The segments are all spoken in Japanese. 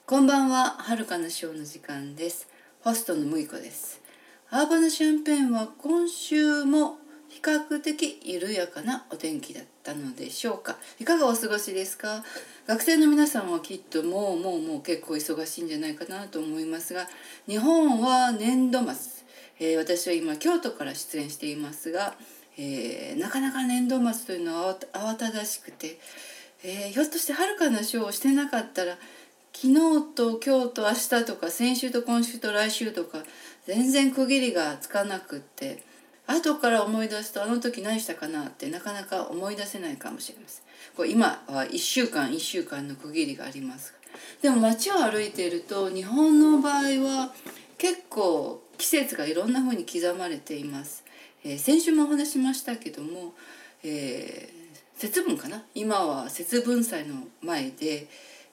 こんばんは、はるかなショーの時間です。ホストのむいこです。アーバナシャンペーンは今週も比較的緩やかなお天気だったのでしょうか。いかがお過ごしですか？学生の皆さんはきっともう結構忙しいんじゃないかなと思いますが、日本は年度末、私は今京都から出演していますが、なかなか年度末というのは慌ただしくて、ひょっとしてはるかなショーをしてなかったら昨日と今日と明日とか先週と今週と来週とか全然区切りがつかなくって、後から思い出すとあの時何したかなってなかなか思い出せないかもしれません。これ今は1週間の区切りがありますが、でも街を歩いていると日本の場合は結構季節がいろんな風に刻まれています。先週もお話しましたけども、節分かな、今は節分祭の前で、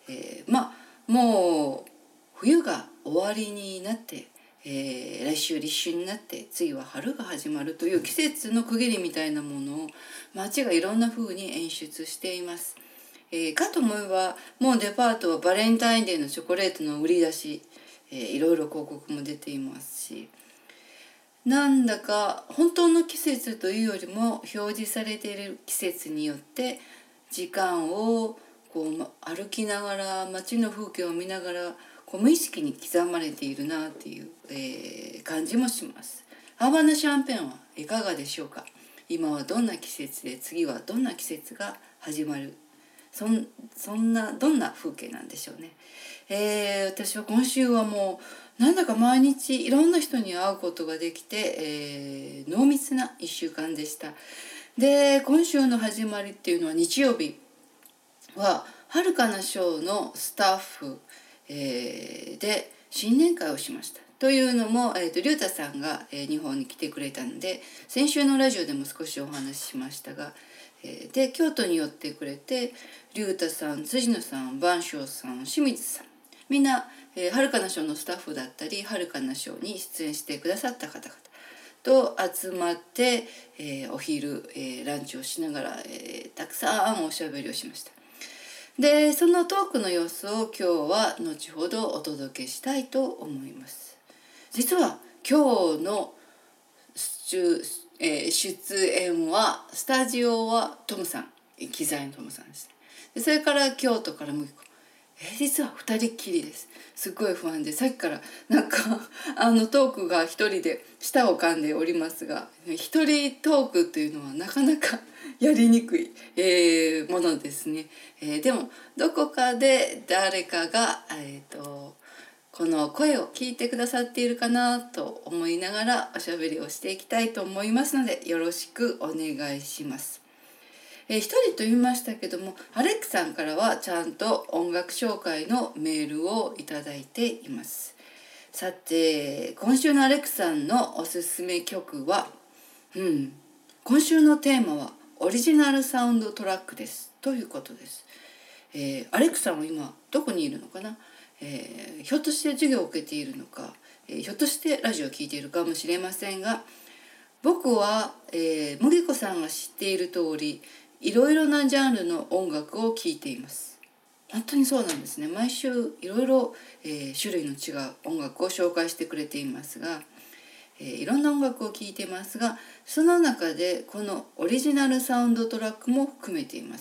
もう冬が終わりになって、来週立春になって次は春が始まるという季節の区切りみたいなものを街がいろんな風に演出しています。かと思えばもうデパートはバレンタインデーのチョコレートの売り出し、いろいろ広告も出ていますし、なんだか本当の季節というよりも表示されている季節によって時間を歩きながら街の風景を見ながら無意識に刻まれているなっていう、感じもします。ハーバナシャンペーンはいかがでしょうか？今はどんな季節で次はどんな季節が始まる、どんな風景なんでしょうね。私は今週はもうなんだか毎日いろんな人に会うことができて、濃密な1週間でした。で、今週の始まりっていうのは日曜日ははるかなショーのスタッフ、で新年会をしました。というのも、りゅうたさんが、日本に来てくれたので、先週のラジオでも少しお話ししましたが、で京都に寄ってくれて、りゅうたさん、辻野さん、番匠さん、清水さん、みんな、はるかなショーのスタッフだったり、はるかなショーに出演してくださった方々と集まって、お昼、ランチをしながら、たくさんおしゃべりをしました。で、そのトークの様子を今日は後ほどお届けしたいと思います。実は今日の出演はスタジオはトムさん、機材のトムさんです。でそれから京都から向こう、実は2人っきりです。すっごい不安でさっきからトークが一人で舌を噛んでおりますが、一人トークというのはなかなかやりにくい、ものですね。でもどこかで誰かが、この声を聞いてくださっているかなと思いながらおしゃべりをしていきたいと思いますので、よろしくお願いします。一人と言いましたけども、アレックさんからはちゃんと音楽紹介のメールをいただいています。さて、今週のアレックさんのおすすめ曲は、今週のテーマはオリジナルサウンドトラックですということです。アレックさんは今どこにいるのかな？ひょっとして授業を受けているのか、ひょっとしてラジオを聞いているかもしれませんが、僕は、麦子さんが知っている通り、いろいろなジャンルの音楽を聴いています。本当にそうなんですね。毎週いろいろ種類の違う音楽を紹介してくれていますが、いろんな音楽を聴いていますが、その中でこのオリジナルサウンドトラックも含めています。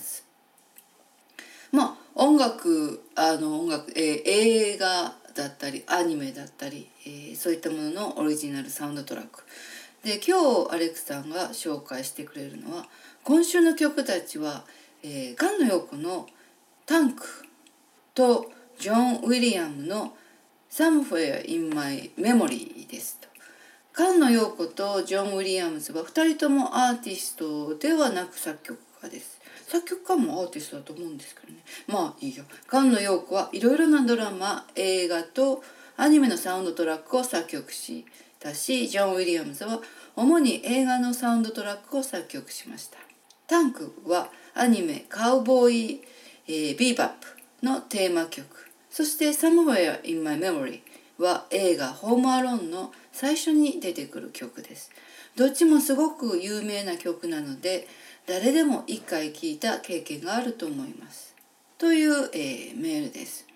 音楽、映画だったりアニメだったり、そういったもののオリジナルサウンドトラックで、今日アレックさんが紹介してくれるのは、今週の曲たちは、菅野陽子のタンクとジョン・ウィリアムの Somewhere in My Memory ですと。菅野陽子とジョン・ウィリアムズは2人ともアーティストではなく作曲家です。作曲家もアーティストだと思うんですけどね。まあいいよ。菅野陽子はいろいろなドラマ、映画とアニメのサウンドトラックを作曲したし、ジョン・ウィリアムズは主に映画のサウンドトラックを作曲しました。タンクはアニメカウボーイ、ビーバップのテーマ曲、そして Somewhere in My Memory は映画ホームアローンの最初に出てくる曲です。どっちもすごく有名な曲なので、誰でも一回聴いた経験があると思います。という、メールです。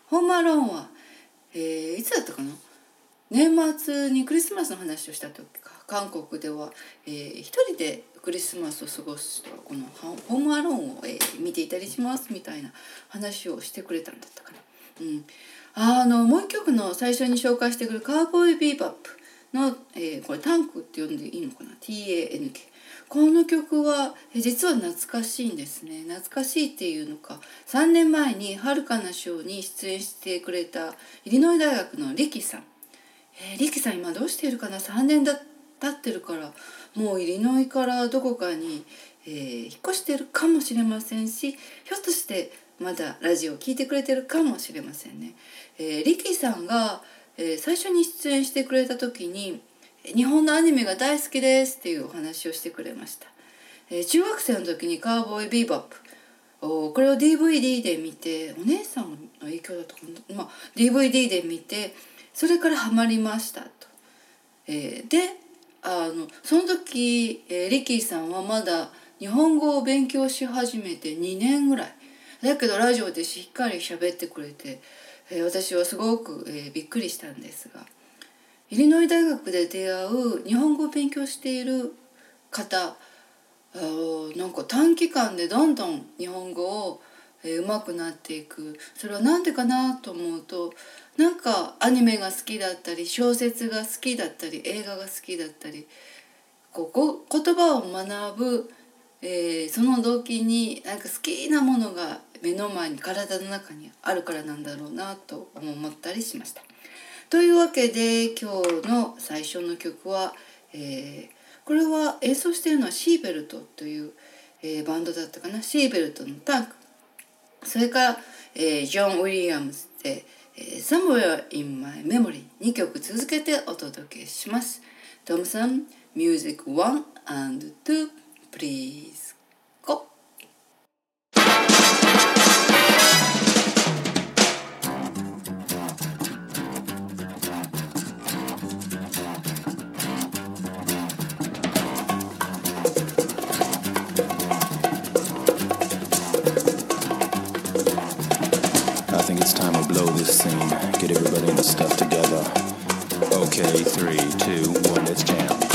ホームアローンは、いつだったかな、年末にクリスマスの話をした時か、韓国では、一人でクリスマスを過ごすとこのホームアローンを、見ていたりしますみたいな話をしてくれたんだったかな。もう一曲の最初に紹介してくるカウボーイビーバップの、これタンクって呼んでいいのかな、 TANK。 この曲は実は懐かしいんですね。懐かしいっていうのか、3年前に遥かなショーに出演してくれたイリノイ大学のリキさん、リキさん今どうしているかな、3年経ってるから、もうイリノイからどこかに、引っ越しているかもしれませんし、ひょっとしてまだラジオを聞いてくれてるかもしれませんね。リキさんが、最初に出演してくれた時に日本のアニメが大好きですっていうお話をしてくれました。中学生の時にカウボーイビーバップ、これを DVD で見て、お姉さんの影響だとか、DVD で見て、それからハマりましたと。でその時、リキーさんはまだ日本語を勉強し始めて2年ぐらいだけど、ラジオでしっかり喋ってくれて、私はすごく、びっくりしたんですが、イリノイ大学で出会う日本語を勉強している方、なんか短期間でどんどん日本語を上手くなっていく。それはなんでかなと思うと、なんかアニメが好きだったり、小説が好きだったり、映画が好きだったり、言葉を学ぶ、その動機になんか好きなものが目の前に、体の中にあるからなんだろうなと思ったりしました。というわけで今日の最初の曲は、これは演奏しているのはシーベルトという、バンドだったかな。シーベルトのタンク、それから、ジョン・ウィリアムズで、Somewhere in My Memory、 2曲続けてお届けします。トムさん、Music 1 and 2 please go。 I think it's time to blow this scene. Get everybody in the stuff together. Okay, 3, 2, 1, let's jam.